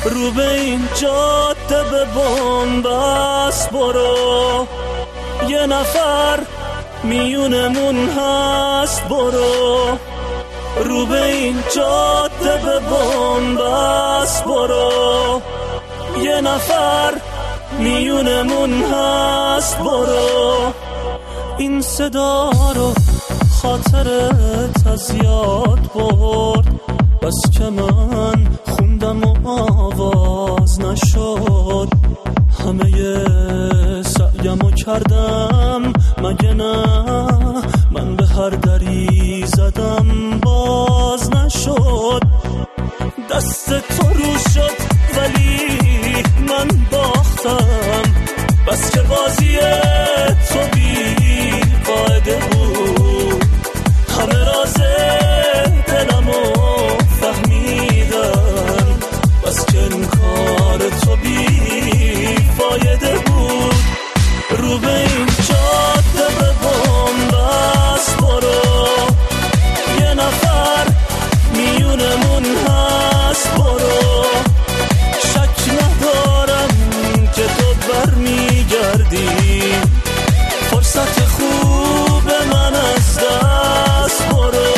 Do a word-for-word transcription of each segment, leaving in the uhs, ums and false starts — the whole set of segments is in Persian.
رو به این جاده به بنبست برو، یه نفر میونمون هست برو. رو به این جاده به بنبست برو، یه نفر میونمون هست برو. این صدا رو خاطرت از یاد برد، بس که من خوندم و آواز نشد. همه سعیمو کردم مگه نه، من به هر دری زدم باز نشد. دست تو رو شد ولی من باختم، بس که بازی تو بی قاعده بود. همه راز دلمو فهمیدم، بس که این کار تو بی فایده بود. رو به این جاده به بنبست برو، یه نفر میونمون هست برو. شک ندارم که تو برمیگردی، فرصت خوب من از دست برو.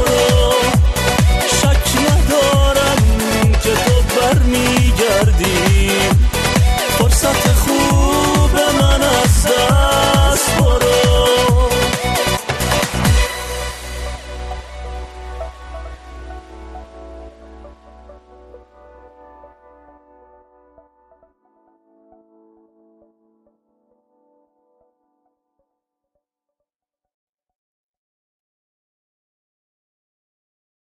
برمیگردی